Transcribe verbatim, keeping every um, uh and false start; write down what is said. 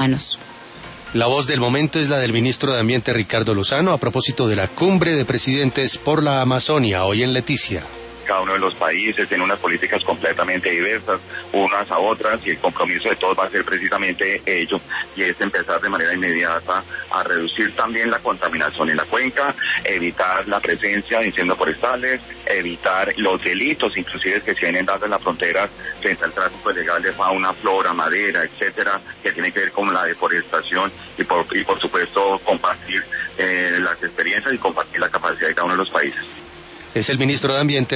humanos. La voz del momento es la del ministro de Ambiente Ricardo Lozano a propósito de la cumbre de presidentes por la Amazonia, hoy en Leticia. Cada uno de los países tiene unas políticas completamente diversas, unas a otras, y el compromiso de todos va a ser precisamente ello, y es empezar de manera inmediata a reducir también la contaminación en la cuenca, evitar la presencia de incendios forestales, evitar los delitos inclusive que se vienen dando en las fronteras frente al tráfico ilegal de fauna, flora, madera, etcétera, que tiene que ver con la deforestación y por, y por supuesto compartir eh, las experiencias y compartir la capacidad de cada uno de los países. Es el ministro de Ambiente